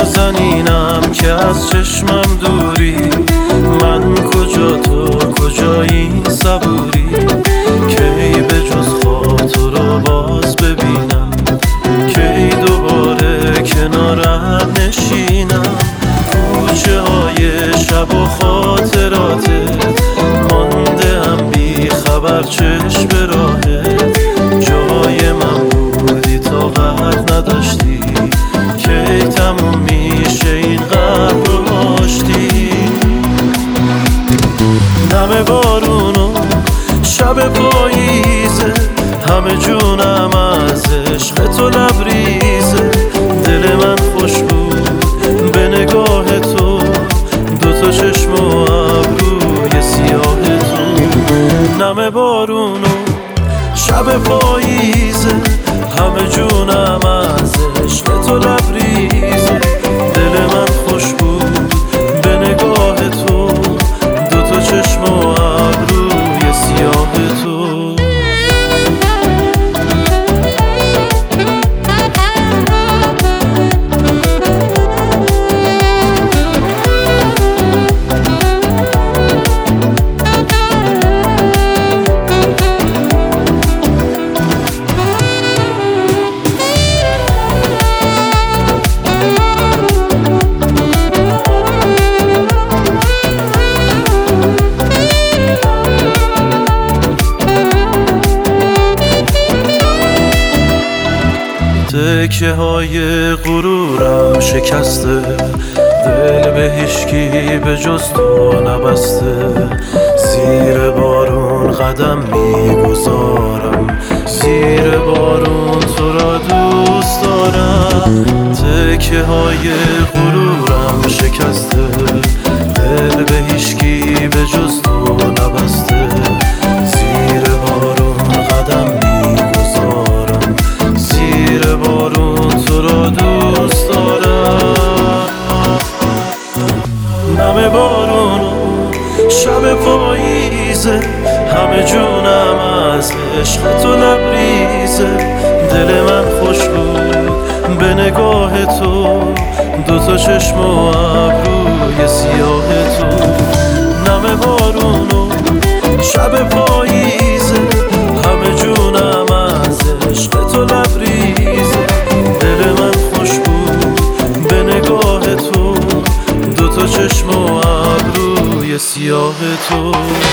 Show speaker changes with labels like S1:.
S1: نازنینم که از چشمم دوری، من کجا تو کجا این صبوری، کی به جز خاطر رو باز ببینم، کی دوباره کنارت نشینم. کوچه های شب و خاطراتت مانده هم بی خبر چشم به راهت، جای من بودی طاقت نداشتی، کی تموم میشه این قلب رو آشتی. نم بارونو شب پاییزه، همه جونم از عشق تو لبریزه، دل من خوش بود به نگاه تو، دوتا چشم و ابروی سیاه تو. نم بارونو شب پاییزه، همه جونم از عشق تو لبریزه، دل من خوش بود به نگاه تو، دوتا چشم و ابروی سیاه تو. تکه های غرورم شکسته، دل به هیچکی به جز تو نبسته، زیر بارون قدم میگذارم، زیر بارون تو را دوست دارم. تکه های غرورم شکسته، دل به هیچکی به جز تو نبسته، زیر بارون قدم میگذارم، زیر بارون تو را دوست دارم. نم بارونو شب پاییزه، همه جونم از عشق تو لبریزه، دل من خوش بود به نگاه تو، دوتا چشم و ابروی سیاه تو. نم بارونو شب پاییزه، همه جونم از عشق تو لبریزه، دل من خوش بود به نگاه تو، دوتا چشم و ابروی سیاه تو.